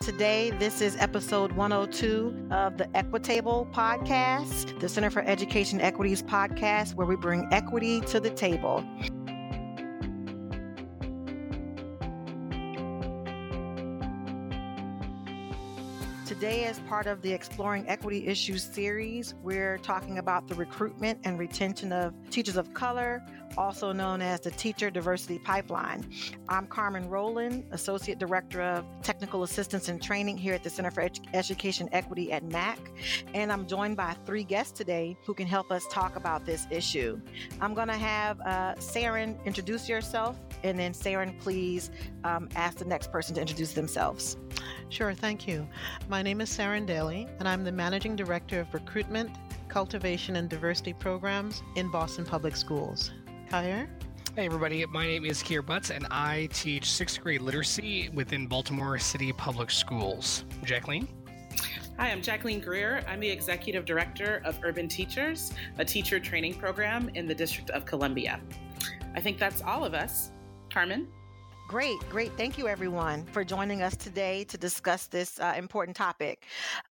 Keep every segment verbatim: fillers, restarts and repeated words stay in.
today. This is episode one oh two of the Equitable podcast, the Center for Education Equity's podcast, where we bring equity to the table. Today, as part of the Exploring Equity Issues series, we're talking about the recruitment and retention of teachers of color, also known as the Teacher Diversity Pipeline. I'm Carmen Rowland, Associate Director of Technical Assistance and Training here at the Center for Edu- Education Equity at N A C, and I'm joined by three guests today who can help us talk about this issue. I'm going to have uh, Saren introduce yourself, and then Saren, please um, ask the next person to introduce themselves. Sure, thank you. My name is Saren Daly, and I'm the Managing Director of Recruitment, Cultivation, and Diversity Programs in Boston Public Schools. Kyer? Hey everybody, my name is Kier Butts, and I teach sixth grade literacy within Baltimore City Public Schools. Jacqueline? Hi, I'm Jacqueline Greer. I'm the Executive Director of Urban Teachers, a teacher training program in the District of Columbia. I think that's all of us. Carmen? Great, great. Thank you, everyone, for joining us today to discuss this uh, important topic.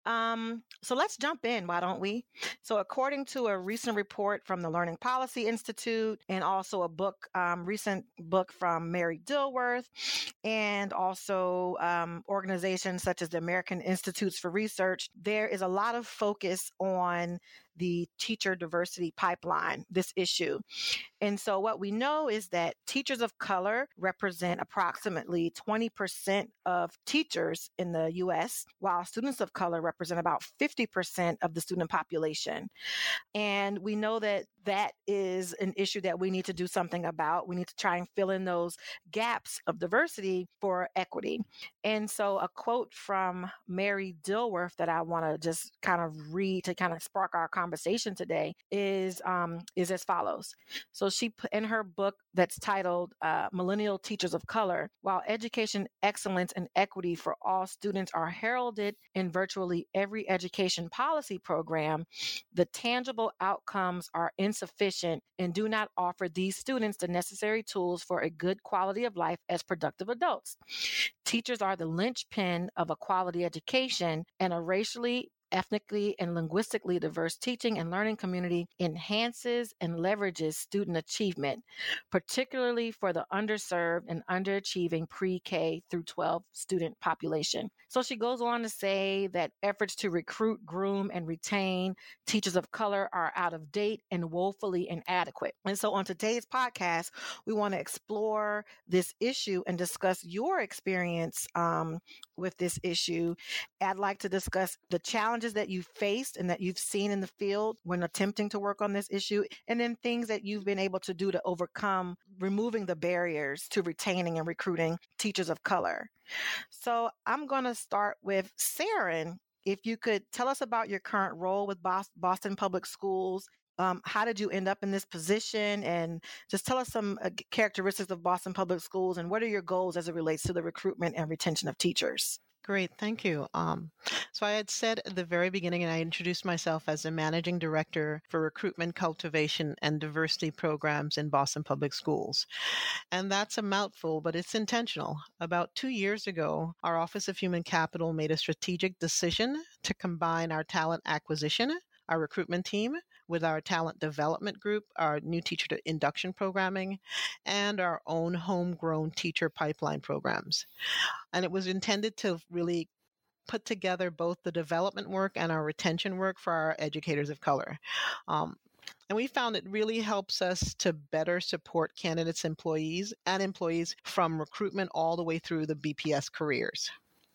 Um, so let's jump in, why don't we? So according to a recent report from the Learning Policy Institute, and also a book, um, recent book from Mary Dilworth, and also um, organizations such as the American Institutes for Research, there is a lot of focus on the teacher diversity pipeline, this issue. And so what we know is that teachers of color represent approximately twenty percent of teachers in the U S, while students of color represent about fifty percent of the student population. And we know that that is an issue that we need to do something about. We need to try and fill in those gaps of diversity for equity. And so a quote from Mary Dilworth that I want to just kind of read to kind of spark our conversation today is um, is as follows. So she put in her book that's titled uh, Millennial Teachers of Color, while education excellence and equity for all students are heralded in virtually every education policy program, the tangible outcomes are insufficient and do not offer these students the necessary tools for a good quality of life as productive adults. Teachers are the linchpin of a quality education, and a racially, ethnically, and linguistically diverse teaching and learning community enhances and leverages student achievement, particularly for the underserved and underachieving pre-K through twelve student population. So she goes on to say that efforts to recruit, groom, and retain teachers of color are out of date and woefully inadequate. And so on today's podcast, we want to explore this issue and discuss your experience um, with this issue. I'd like to discuss the challenges that you've faced and that you've seen in the field when attempting to work on this issue, and then things that you've been able to do to overcome removing the barriers to retaining and recruiting teachers of color. So I'm going to start with Saren. If you could tell us about your current role with Boston Public Schools. Um, how did you end up in this position? And just tell us some uh, characteristics of Boston Public Schools, and what are your goals as it relates to the recruitment and retention of teachers? Great, thank you. Um, so I had said at the very beginning, and I introduced myself as the Managing Director for Recruitment, Cultivation, and Diversity Programs in Boston Public Schools. And that's a mouthful, but it's intentional. About two years ago, our Office of Human Capital made a strategic decision to combine our talent acquisition, our recruitment team, with our talent development group, our new teacher induction programming, and our own homegrown teacher pipeline programs. And it was intended to really put together both the development work and our retention work for our educators of color. Um, And we found it really helps us to better support candidates, employees, and employees from recruitment all the way through the B P S careers.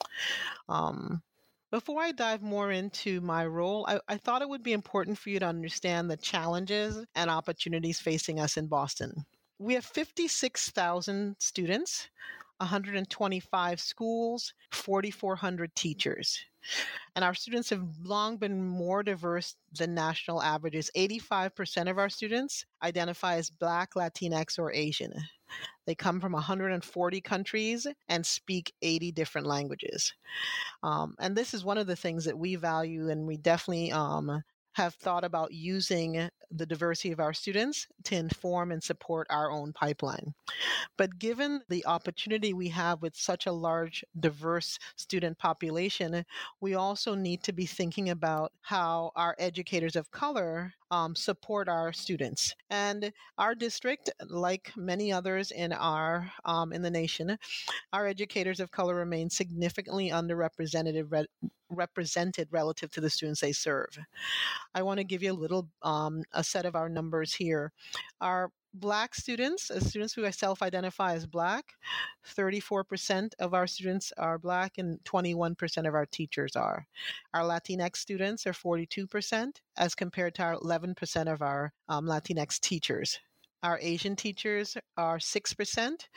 Um, Before I dive more into my role, I, I thought it would be important for you to understand the challenges and opportunities facing us in Boston. We have fifty-six thousand students, one hundred twenty-five schools, four thousand four hundred teachers. And our students have long been more diverse than national averages. eighty-five percent of our students identify as Black, Latinx, or Asian. They come from one hundred forty countries and speak eighty different languages. Um, and this is one of the things that we value, and we definitely um, have thought about using the diversity of our students to inform and support our own pipeline. But given the opportunity we have with such a large, diverse student population, we also need to be thinking about how our educators of color um, support our students. And our district, like many others in our um, in the nation, our educators of color remain significantly underrepresented re- represented relative to the students they serve. I want to give you a little um, a set of our numbers here. Our Black students, uh, students who self-identify as Black, thirty-four percent of our students are Black and twenty-one percent of our teachers are. Our Latinx students are forty-two percent as compared to our eleven percent of our um, Latinx teachers. Our Asian teachers are six percent,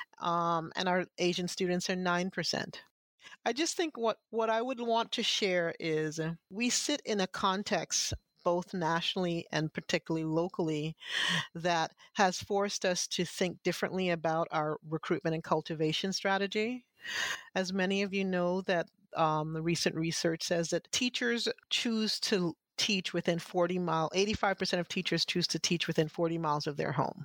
um, and our Asian students are nine percent. I just think what, what I would want to share is uh, we sit in a context both nationally and particularly locally that has forced us to think differently about our recruitment and cultivation strategy. As many of you know, that um, the recent research says that teachers choose to teach within forty miles, eighty-five percent of teachers choose to teach within forty miles of their home.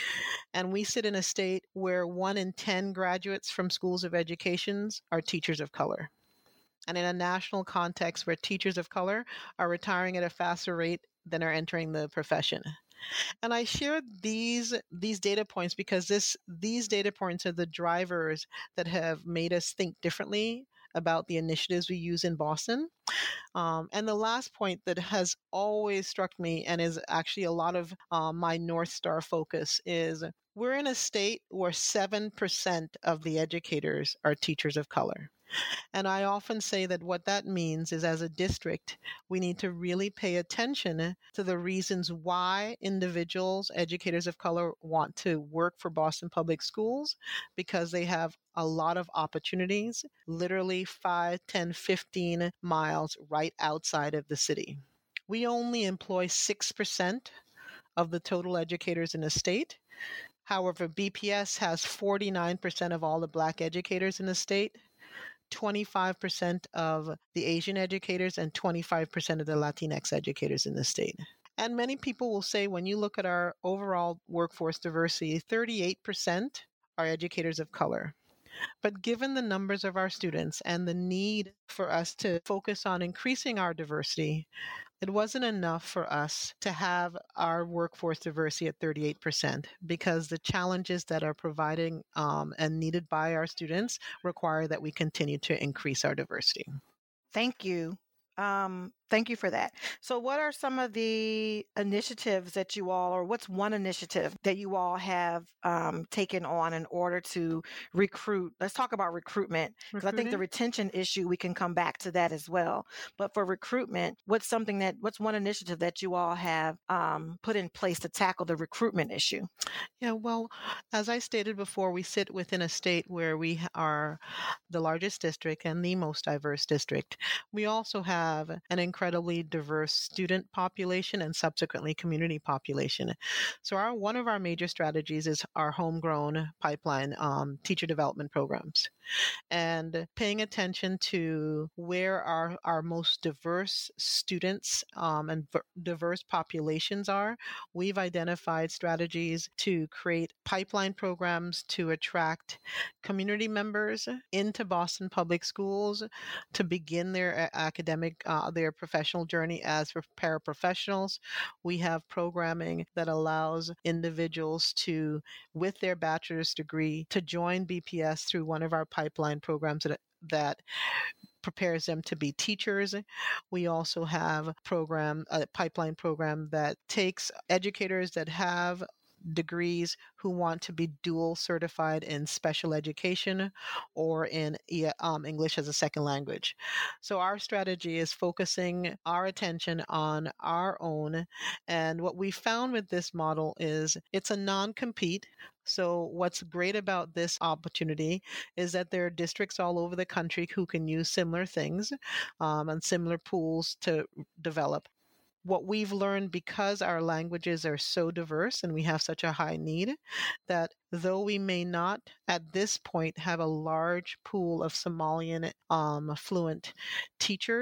And we sit in a state where one in ten graduates from schools of education are teachers of color. And in a national context where teachers of color are retiring at a faster rate than are entering the profession. And I share these these data points because this these data points are the drivers that have made us think differently about the initiatives we use in Boston. Um, and the last point that has always struck me and is actually a lot of um, my North Star focus is we're in a state where seven percent of the educators are teachers of color. And I often say that what that means is as a district, we need to really pay attention to the reasons why individuals, educators of color, want to work for Boston Public Schools, because they have a lot of opportunities, literally five, ten, fifteen miles right outside of the city. We only employ six percent of the total educators in the state. However, B P S has forty-nine percent of all the Black educators in the state, twenty-five percent of the Asian educators, and twenty-five percent of the Latinx educators in the state. And many people will say when you look at our overall workforce diversity, thirty-eight percent are educators of color. But given the numbers of our students and the need for us to focus on increasing our diversity, it wasn't enough for us to have our workforce diversity at thirty-eight percent because the challenges that are providing um, and needed by our students require that we continue to increase our diversity. Thank you. Um, thank you for that. So what are some of the initiatives that you all, or what's one initiative that you all have um, taken on in order to recruit? Let's talk about recruitment, because I think the retention issue, we can come back to that as well. But for recruitment, what's something that, what's one initiative that you all have um, put in place to tackle the recruitment issue? Yeah, well, as I stated before, we sit within a state where we are the largest district and the most diverse district. We also have an incredibly diverse student population and subsequently community population. So our one of our major strategies is our homegrown pipeline um, teacher development programs. And paying attention to where our, our most diverse students um, and v- diverse populations are, we've identified strategies to create pipeline programs to attract community members into Boston Public Schools to begin their academic, uh, their professional journey as paraprofessionals. We have programming that allows individuals to, with their bachelor's degree, to join B P S through one of our pipeline programs that, that prepares them to be teachers. We also have a program, a pipeline program that takes educators that have degrees who want to be dual certified in special education or in um, English as a second language. So our strategy is focusing our attention on our own. And what we found with this model is it's a non-compete. So what's great about this opportunity is that there are districts all over the country who can use similar things um, and similar pools to develop. What we've learned, because our languages are so diverse and we have such a high need, that though we may not at this point have a large pool of Somalian um, fluent teachers,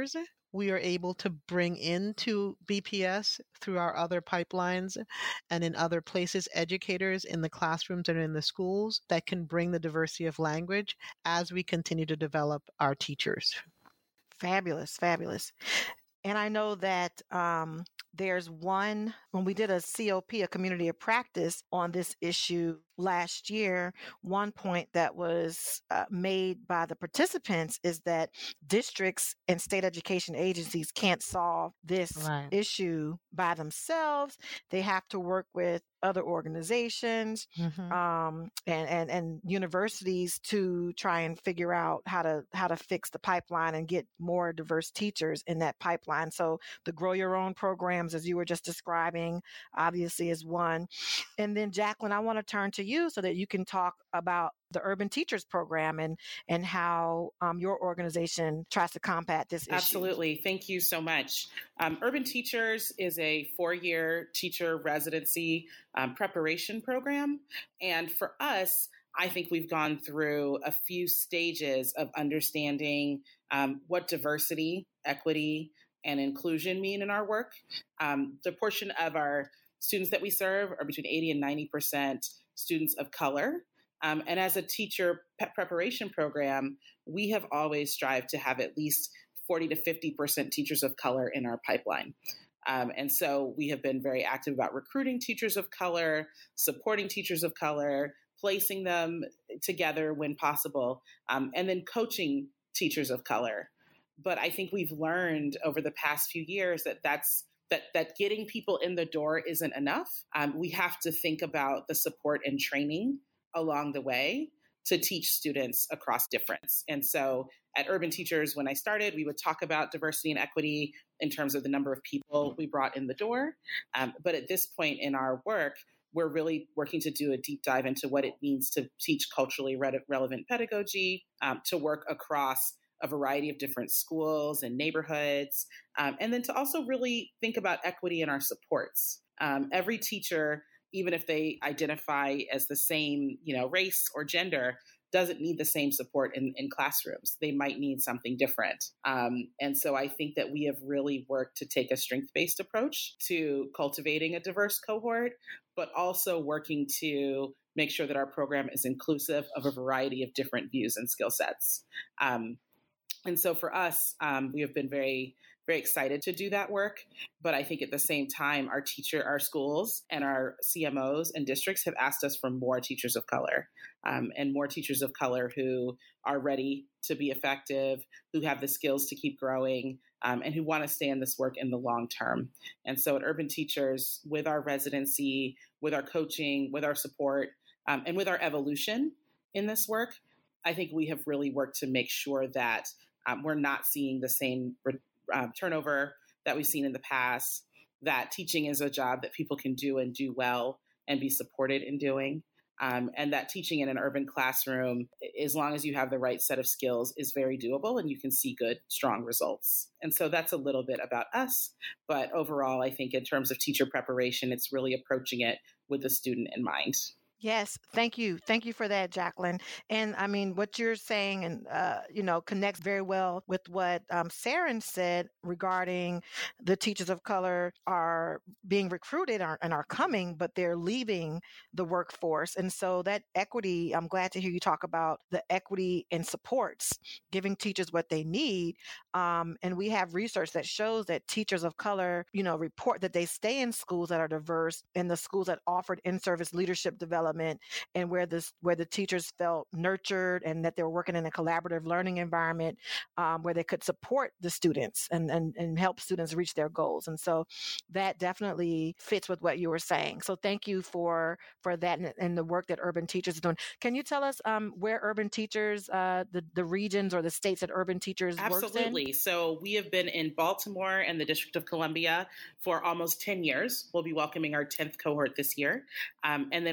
we are able to bring into B P S through our other pipelines and in other places, educators in the classrooms and in the schools that can bring the diversity of language as we continue to develop our teachers. Fabulous, fabulous. And I know that um, there's one, when we did a C O P, a community of practice on this issue last year, one point that was uh, made by the participants is that districts and state education agencies can't solve this Right. issue by themselves. They have to work with other organizations Mhm. um, and, and and universities to try and figure out how to how to fix the pipeline and get more diverse teachers in that pipeline. So the Grow Your Own programs, as you were just describing, obviously is one. And then Jacqueline, I want to turn to you so that you can talk about the Urban Teachers Program and and how um, your organization tries to combat this issue. Absolutely. Thank you so much. Um, Urban Teachers is a four-year teacher residency um, preparation program. And for us, I think we've gone through a few stages of understanding um, what diversity, equity, and inclusion mean in our work. Um, the portion of our students that we serve are between eighty and ninety percent students of color. Um, and as a teacher pe- preparation program, we have always strived to have at least forty to fifty percent teachers of color in our pipeline. Um, and so we have been very active about recruiting teachers of color, supporting teachers of color, placing them together when possible, um, and then coaching teachers of color. But I think we've learned over the past few years that that's that that getting people in the door isn't enough. Um, we have to think about the support and training along the way to teach students across difference. And so at Urban Teachers, when I started, we would talk about diversity and equity in terms of the number of people we brought in the door. Um, but at this point in our work, we're really working to do a deep dive into what it means to teach culturally re- relevant pedagogy, um, to work across a variety of different schools and neighborhoods, um, and then to also really think about equity in our supports. Um, every teacher, even if they identify as the same, you know, race or gender, doesn't need the same support in, in classrooms. They might need something different. Um, and so I think that we have really worked to take a strength-based approach to cultivating a diverse cohort, but also working to make sure that our program is inclusive of a variety of different views and skill sets. Um, and so for us, um, we have been very very excited to do that work. But I think at the same time, our teacher, our schools and our C M Os and districts have asked us for more teachers of color um, and more teachers of color who are ready to be effective, who have the skills to keep growing, um, and who want to stay in this work in the long term. And so at Urban Teachers, with our residency, with our coaching, with our support, um, and with our evolution in this work, I think we have really worked to make sure that um, we're not seeing the same re- Uh, turnover that we've seen in the past, that teaching is a job that people can do and do well and be supported in doing. Um, and that teaching in an urban classroom, as long as you have the right set of skills, is very doable and you can see good, strong results. And so that's a little bit about us. But overall, I think in terms of teacher preparation, it's really approaching it with the student in mind. Yes, thank you. Thank you for that, Jacqueline. And I mean, what you're saying, and uh, you know, connects very well with what um, Saren said regarding the teachers of color are being recruited are, and are coming, but they're leaving the workforce. And so that equity, I'm glad to hear you talk about the equity in supports, giving teachers what they need. Um, and we have research that shows that teachers of color, you know, report that they stay in schools that are diverse, in the schools that offered in-service leadership development, and where this where the teachers felt nurtured and that they were working in a collaborative learning environment um, where they could support the students and, and and help students reach their goals. And so that definitely fits with what you were saying. So thank you for for that and, and the work that Urban Teachers is doing. Can you tell us um, where Urban Teachers, uh, the the regions or the states that Urban Teachers works in? Absolutely. So we have been in Baltimore and the District of Columbia for almost ten years. We'll be welcoming our tenth cohort this year, um, and then we have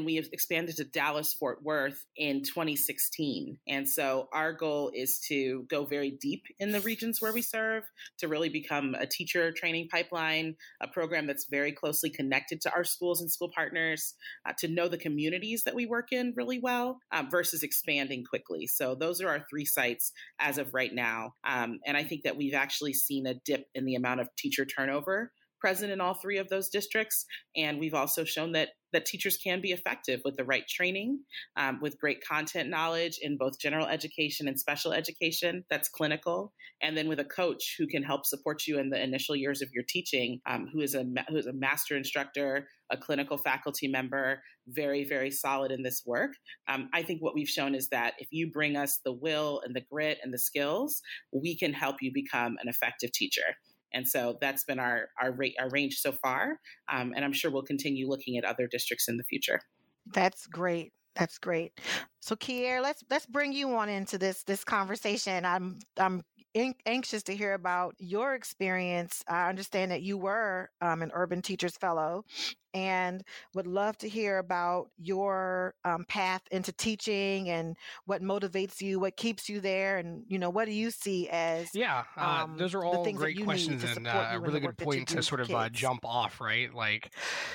expanded to Dallas, Fort Worth in twenty sixteen. And so our goal is to go very deep in the regions where we serve, to really become a teacher training pipeline, a program that's very closely connected to our schools and school partners, uh, to know the communities that we work in really well, um, versus expanding quickly. So those are our three sites as of right now. Um, and I think that we've actually seen a dip in the amount of teacher turnover present in all three of those districts. And we've also shown that that teachers can be effective with the right training, um, with great content knowledge in both general education and special education that's clinical, and then with a coach who can help support you in the initial years of your teaching, um, who is a who is a master instructor, a clinical faculty member, very, very solid in this work. Um, I think what we've shown is that if you bring us the will and the grit and the skills, we can help you become an effective teacher. And so that's been our our, rate, our range so far. Um, and I'm sure we'll continue looking at other districts in the future. That's great. That's great. So, Kier, let's let's bring you on into this this conversation. I'm I'm in, anxious to hear about your experience. I understand that you were um, an Urban Teachers Fellow, and would love to hear about your um, path into teaching and what motivates you, what keeps you there, and you know, what do you see as yeah uh, um, those are the all things that great you questions need to and support uh, you a in really the work good that you point do to sort with of uh, kids? jump off, right? Like,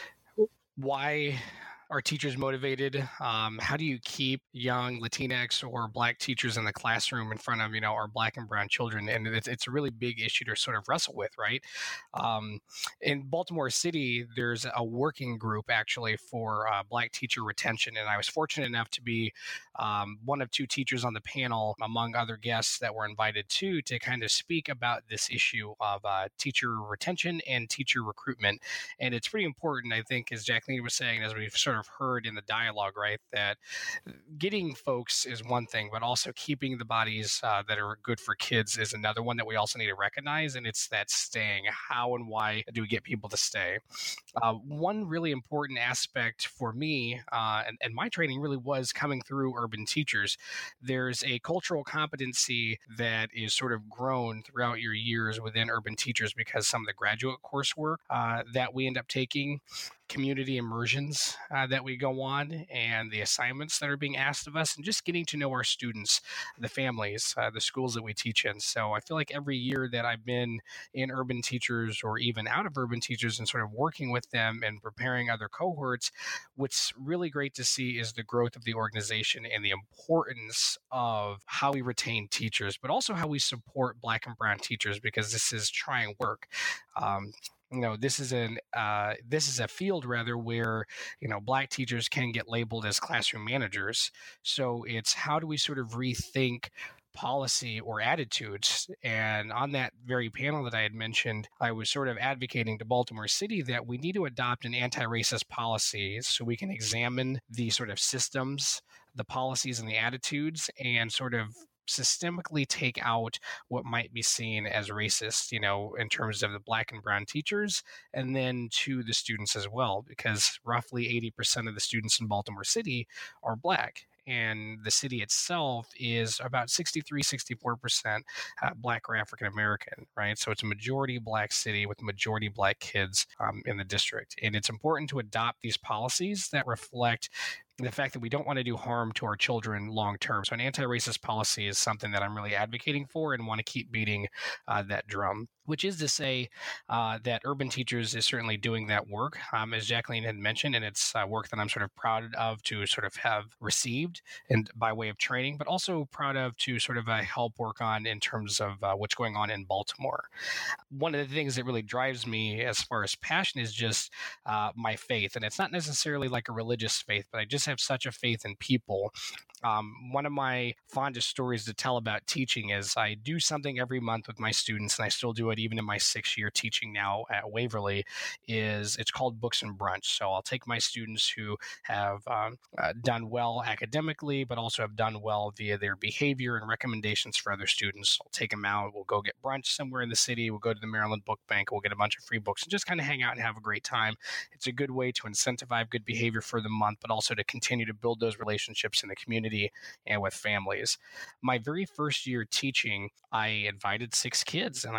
why are teachers motivated? Um, how do you keep young Latinx or Black teachers in the classroom in front of, you know, our Black and brown children? And it's, it's a really big issue to sort of wrestle with, right? Um, in Baltimore City, there's a working group actually for uh, Black teacher retention. And I was fortunate enough to be um, one of two teachers on the panel, among other guests that were invited to, to kind of speak about this issue of uh, teacher retention and teacher recruitment. And it's pretty important, I think, as Jacqueline was saying, as we've sort of heard in the dialogue, right, that getting folks is one thing, but also keeping the bodies uh, that are good for kids is another one that we also need to recognize. And it's that staying. How and why do we get people to stay? Uh, one really important aspect for me uh, and, and my training really was coming through Urban Teachers. There's a cultural competency that is sort of grown throughout your years within Urban Teachers because some of the graduate coursework uh, that we end up taking, community immersions uh, that we go on, and the assignments that are being asked of us, and just getting to know our students, the families, uh, the schools that we teach in. So I feel like every year that I've been in Urban Teachers or even out of Urban Teachers and sort of working with them and preparing other cohorts, what's really great to see is the growth of the organization and the importance of how we retain teachers, but also how we support Black and brown teachers, because this is trying work. Um, You know, this is an uh, this is a field rather where, you know, Black teachers can get labeled as classroom managers. So it's how do we sort of rethink policy or attitudes? And on that very panel that I had mentioned, I was sort of advocating to Baltimore City that we need to adopt an anti-racist policy so we can examine the sort of systems, the policies and the attitudes, and sort of systemically take out what might be seen as racist, you know, in terms of the Black and brown teachers, and then to the students as well, because roughly eighty percent of the students in Baltimore City are Black. And the city itself is about sixty-three, sixty-four percent uh, Black or African American, right? So it's a majority Black city with majority Black kids um, in the district. And it's important to adopt these policies that reflect the fact that we don't want to do harm to our children long term. So an anti-racist policy is something that I'm really advocating for and want to keep beating uh, that drum, which is to say uh, that Urban Teachers is certainly doing that work, um, as Jacqueline had mentioned, and it's uh, work that I'm sort of proud of to sort of have received and by way of training, but also proud of to sort of uh, help work on in terms of uh, what's going on in Baltimore. One of the things that really drives me as far as passion is just uh, my faith, and it's not necessarily like a religious faith, but I just have such a faith in people. Um, one of my fondest stories to tell about teaching is I do something every month with my students, and I still do it even in my sixth year teaching now at Waverly, is it's called Books and Brunch. So I'll take my students who have um, uh, done well academically, but also have done well via their behavior and recommendations for other students. I'll take them out. We'll go get brunch somewhere in the city. We'll go to the Maryland Book Bank. We'll get a bunch of free books and just kind of hang out and have a great time. It's a good way to incentivize good behavior for the month, but also to continue to build those relationships in the community and with families. My very first year teaching, I invited six kids, and I was so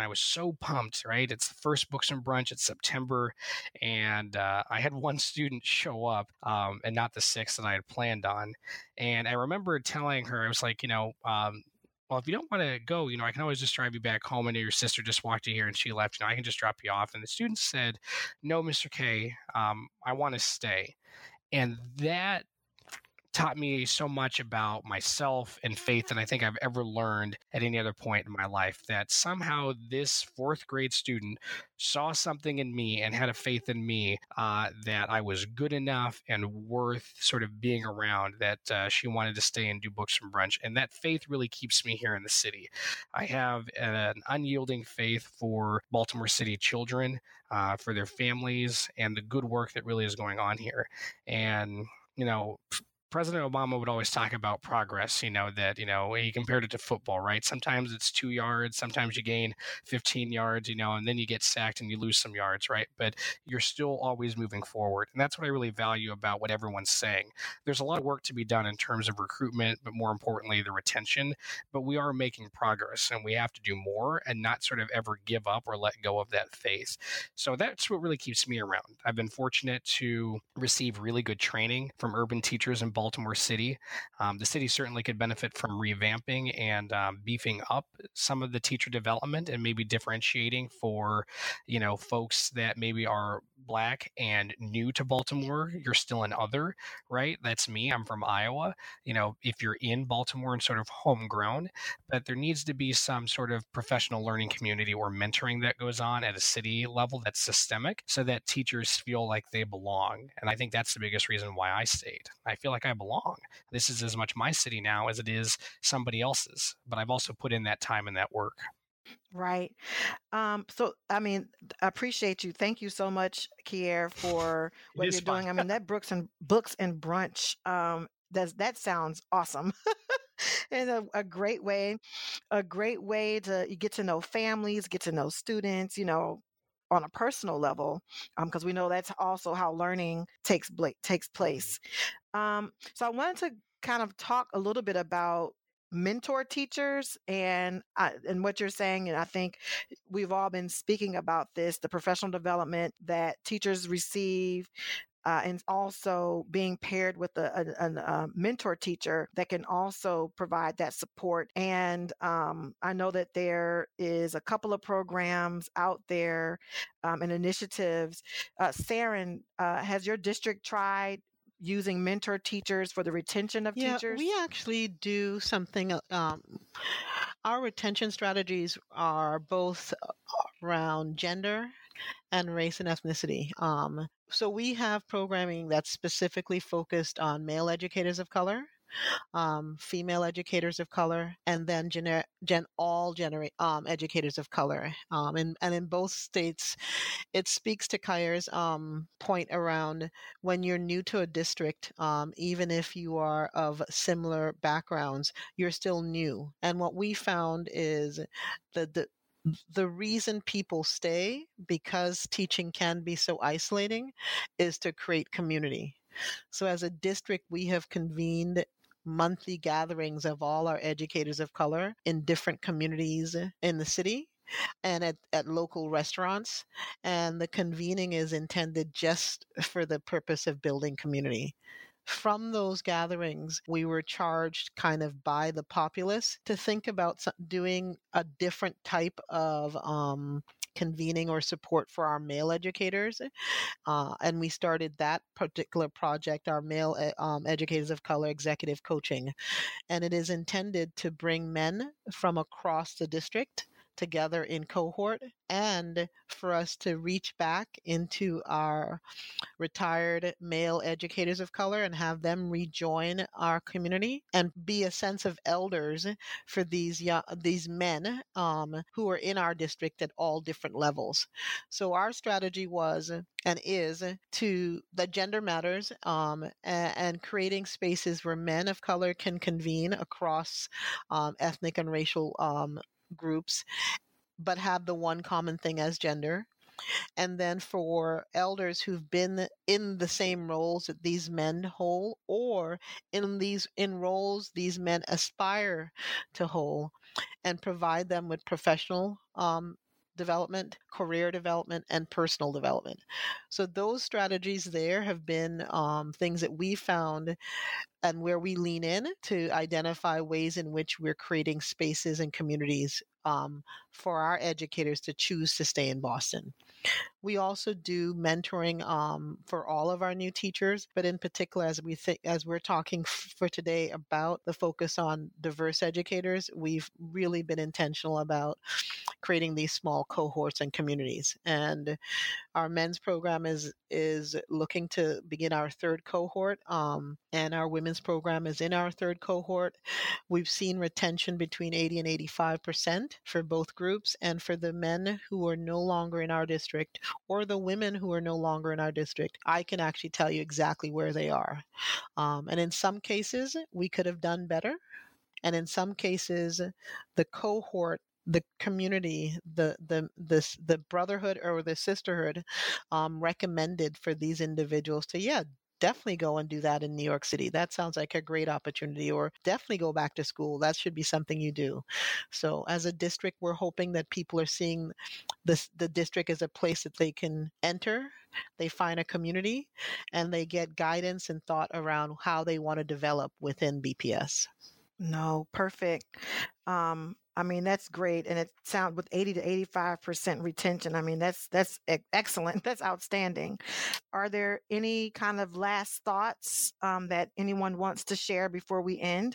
so pumped, right? It's the first Books and Brunch. It's September. And uh, I had one student show up um, and not the six that I had planned on. And I remember telling her, I was like, you know, um, well, if you don't want to go, you know, I can always just drive you back home. I know your sister just walked you here and she left. You know, I can just drop you off. And the student said, no, Mister K, um, I want to stay. And that taught me so much about myself and faith than I think I've ever learned at any other point in my life, that somehow this fourth grade student saw something in me and had a faith in me uh, that I was good enough and worth sort of being around, that uh, she wanted to stay and do Books and Brunch. And that faith really keeps me here in the city. I have an unyielding faith for Baltimore City children, uh, for their families, and the good work that really is going on here. And, you know, President Obama would always talk about progress, you know, that, you know, he compared it to football, right? Sometimes it's two yards, sometimes you gain fifteen yards, you know, and then you get sacked and you lose some yards, right? But you're still always moving forward. And that's what I really value about what everyone's saying. There's a lot of work to be done in terms of recruitment, but more importantly, the retention. But we are making progress and we have to do more and not sort of ever give up or let go of that faith. So that's what really keeps me around. I've been fortunate to receive really good training from urban teachers in Baltimore City. Um, the city certainly could benefit from revamping and um, beefing up some of the teacher development and maybe differentiating for, you know, folks that maybe are Black and new to Baltimore. You're still an other, right? That's me. I'm from Iowa. You know, if you're in Baltimore and sort of homegrown, but there needs to be some sort of professional learning community or mentoring that goes on at a city level that's systemic so that teachers feel like they belong. And I think that's the biggest reason why I stayed. I feel like I belong. This is as much my city now as it is somebody else's, but I've also put in that time and that work. Right. Um, so, I mean, I appreciate you. Thank you so much, Kier, for It what is you're fun. doing. I mean, that Brooks and Books and Brunch, um, does that sounds awesome. And a, a great way, a great way to you get to know families, get to know students, you know, on a personal level, because we know that's also how learning takes bla- takes place. Um, so I wanted to kind of talk a little bit about mentor teachers and I, and what you're saying. And I think we've all been speaking about this, the professional development that teachers receive. Uh, and also being paired with a, a, a mentor teacher that can also provide that support. And um, I know that there is a couple of programs out there um, and initiatives. Uh, Saren, uh, has your district tried using mentor teachers for the retention of Yeah, teachers? we actually do something. Um, our retention strategies are both around gender and race and ethnicity. Um, so we have programming that's specifically focused on male educators of color, um, female educators of color, and then gener- gen all genera- um, educators of color. Um, and, and in both states, it speaks to Kyr's um, point around when you're new to a district, um, even if you are of similar backgrounds, you're still new. And what we found is that the the reason people stay, because teaching can be so isolating, is to create community. So as a district, we have convened monthly gatherings of all our educators of color in different communities in the city and at, at local restaurants. And the convening is intended just for the purpose of building community. From those gatherings, we were charged kind of by the populace to think about doing a different type of um, convening or support for our male educators. Uh, and we started that particular project, our male um, educators of color executive coaching. And it is intended to bring men from across the district together in cohort and for us to reach back into our retired male educators of color and have them rejoin our community and be a sense of elders for these young, these men um, who are in our district at all different levels. So our strategy was and is to the gender matters um, and, and creating spaces where men of color can convene across um, ethnic and racial um, groups, but have the one common thing as gender. And then for elders who've been in the same roles that these men hold, or in these in roles these men aspire to hold, and provide them with professional um, development, career development, and personal development. So those strategies there have been um, things that we found and where we lean in to identify ways in which we're creating spaces and communities um, for our educators to choose to stay in Boston. We also do mentoring um, for all of our new teachers, but in particular, as we think, as we're talking f- for today about the focus on diverse educators, we've really been intentional about creating these small cohorts and communities. And our men's program is is looking to begin our third cohort, um, and our women's program is in our third cohort. We've seen retention between eighty and eighty-five percent for both groups, and for the men who are no longer in our district or the women who are no longer in our district, I can actually tell you exactly where they are. Um, and in some cases, we could have done better. And in some cases, the cohort, the community, the the this the brotherhood or the sisterhood um, recommended for these individuals to, yeah, definitely go and do that in New York City. That sounds like a great opportunity. Or definitely go back to school. That should be something you do. So as a district, we're hoping that people are seeing this the district as a place that they can enter. They find a community and they get guidance and thought around how they want to develop within B P S. No, perfect. Um, I mean, that's great. And it sounds with eighty to eighty-five percent retention. I mean, that's, that's e- excellent. That's outstanding. Are there any kind of last thoughts um, that anyone wants to share before we end?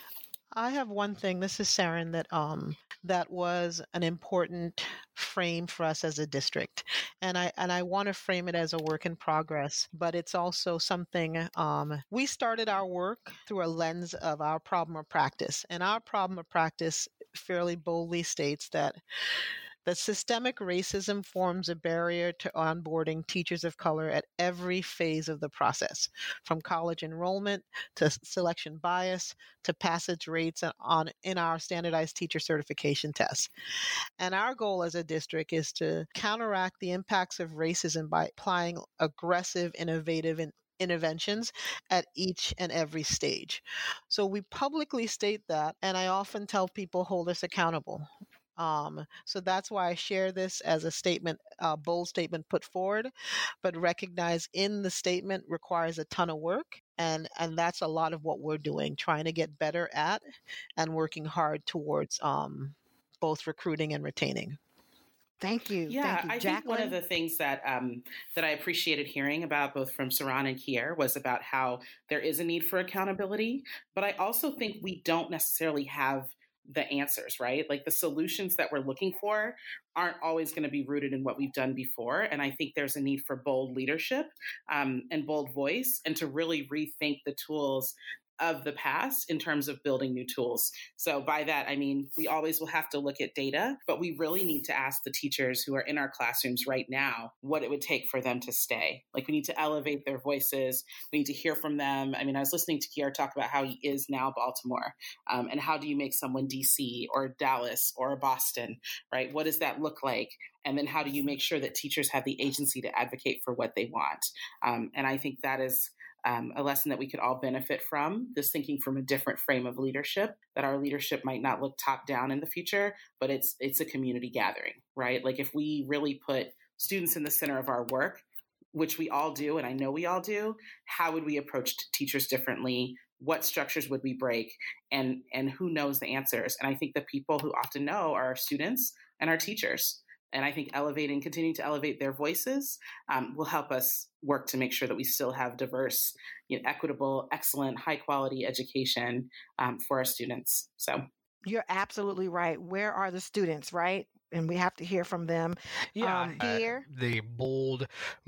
I have one thing. This is Saren. That um that was an important frame for us as a district, and I and I want to frame it as a work in progress. But it's also something um, we started our work through a lens of our problem of practice, and our problem of practice fairly boldly states that that systemic racism forms a barrier to onboarding teachers of color at every phase of the process, from college enrollment to selection bias to passage rates on in our standardized teacher certification tests. And our goal as a district is to counteract the impacts of racism by applying aggressive, innovative, and interventions at each and every stage. So we publicly state that, and I often tell people, hold us accountable. Um, so that's why I share this as a statement, a bold statement put forward, but recognize in the statement requires a ton of work. And, and that's a lot of what we're doing, trying to get better at and working hard towards um, both recruiting and retaining. Thank you. Yeah, Thank you, I Jacqueline. think one of the things that um, that I appreciated hearing about both from Saran and Kier was about how there is a need for accountability, but I also think we don't necessarily have the answers, right? Like the solutions that we're looking for aren't always going to be rooted in what we've done before. And I think there's a need for bold leadership um, and bold voice, and to really rethink the tools of the past in terms of building new tools. So by that, I mean, we always will have to look at data, but we really need to ask the teachers who are in our classrooms right now what it would take for them to stay. Like we need to elevate their voices. We need to hear from them. I mean, I was listening to Kier talk about how he is now Baltimore, um, and how do you make someone D C or Dallas or Boston, right? What does that look like? And then how do you make sure that teachers have the agency to advocate for what they want? Um, and I think that is Um, a lesson that we could all benefit from, this thinking from a different frame of leadership, that our leadership might not look top down in the future, but it's it's a community gathering, right? Like if we really put students in the center of our work, which we all do, and I know we all do, how would we approach t- teachers differently? What structures would we break? And, and who knows the answers? And I think the people who often know are our students and our teachers. And I think elevating, continuing to elevate their voices um, will help us work to make sure that we still have diverse, you know, equitable, excellent, high quality education um, for our students. So You're absolutely right. Where are the students, right? And we have to hear from them. Yeah, Um, uh, here, the bold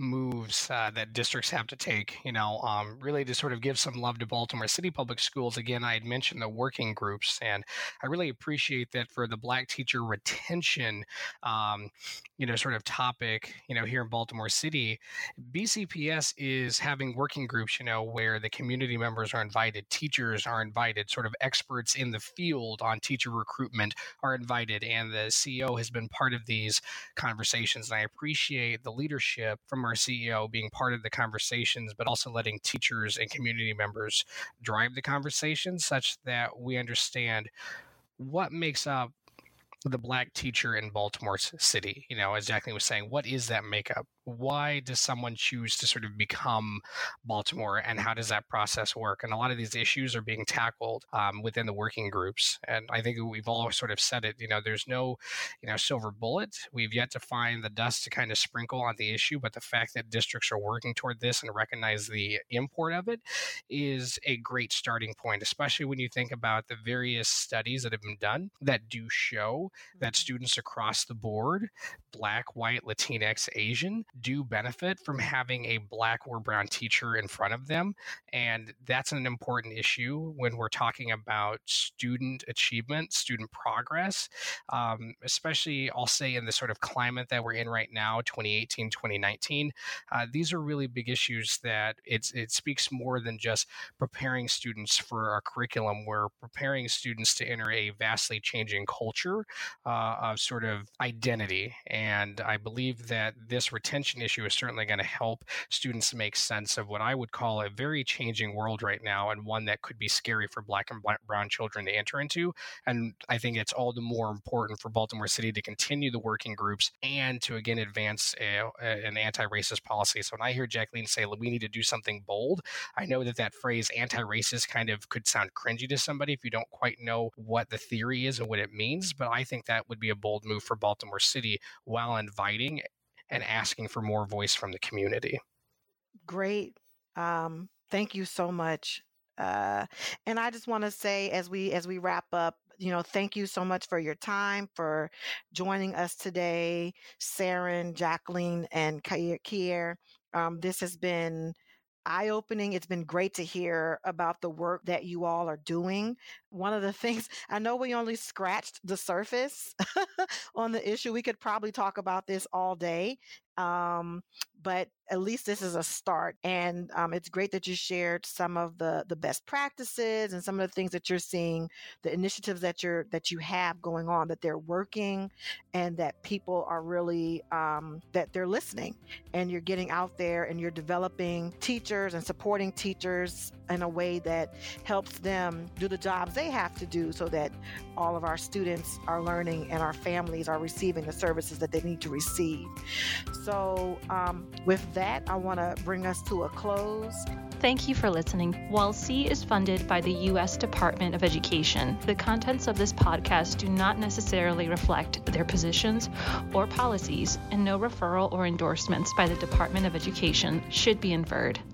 moves uh, that districts have to take, you know, um, really to sort of give some love to Baltimore City Public Schools. Again, I had mentioned the working groups, and I really appreciate that for the Black teacher retention, um, you know, sort of topic, you know, here in Baltimore City, B C P S is having working groups, you know, where the community members are invited, teachers are invited, sort of experts in the field on teacher recruitment are invited, and the C E O has been part of these conversations. And I appreciate the leadership from our C E O being part of the conversations, but also letting teachers and community members drive the conversation such that we understand what makes up the Black teacher in Baltimore City. You know, as Jacqueline was saying, what is that makeup? Why does someone choose to sort of become Baltimore, and how does that process work? And a lot of these issues are being tackled um, within the working groups. And I think we've all sort of said it, you know, there's no, you know, silver bullet. We've yet to find the dust to kind of sprinkle on the issue, but the fact that districts are working toward this and recognize the import of it is a great starting point, especially when you think about the various studies that have been done that do show that students across the board, Black, white, Latinx, Asian, do benefit from having a Black or brown teacher in front of them. And that's an important issue when we're talking about student achievement, student progress, um, especially, I'll say, in the sort of climate that we're in right now, twenty eighteen, twenty nineteen. Uh, these are really big issues that it's, it speaks more than just preparing students for a curriculum. We're preparing students to enter a vastly changing culture uh, of sort of identity. And I believe that this retention issue is certainly going to help students make sense of what I would call a very changing world right now, and one that could be scary for Black and brown children to enter into. And I think it's all the more important for Baltimore City to continue the working groups and to, again, advance a, a, an anti-racist policy. So when I hear Jacqueline say, we need to do something bold, I know that that phrase anti-racist kind of could sound cringy to somebody if you don't quite know what the theory is and what it means. But I think that would be a bold move for Baltimore City while inviting and asking for more voice from the community. Great. Um, thank you so much. Uh, and I just want to say, as we as we wrap up, you know, thank you so much for your time, for joining us today, Saren, Jacqueline, and Kier. Um, this has been eye-opening. It's been great to hear about the work that you all are doing. One of the things, I know we only scratched the surface on the issue. We could probably talk about this all day. Um, but at least this is a start. And um, it's great that you shared some of the, the best practices and some of the things that you're seeing, the initiatives that you're that you have going on, that they're working, and that people are really, um, that they're listening, and you're getting out there and you're developing teachers and supporting teachers in a way that helps them do the jobs they have to do, so that all of our students are learning and our families are receiving the services that they need to receive. So um, with that, I want to bring us to a close. Thank you for listening. While C is funded by the U S Department of Education, the contents of this podcast do not necessarily reflect their positions or policies, and no referral or endorsements by the Department of Education should be inferred.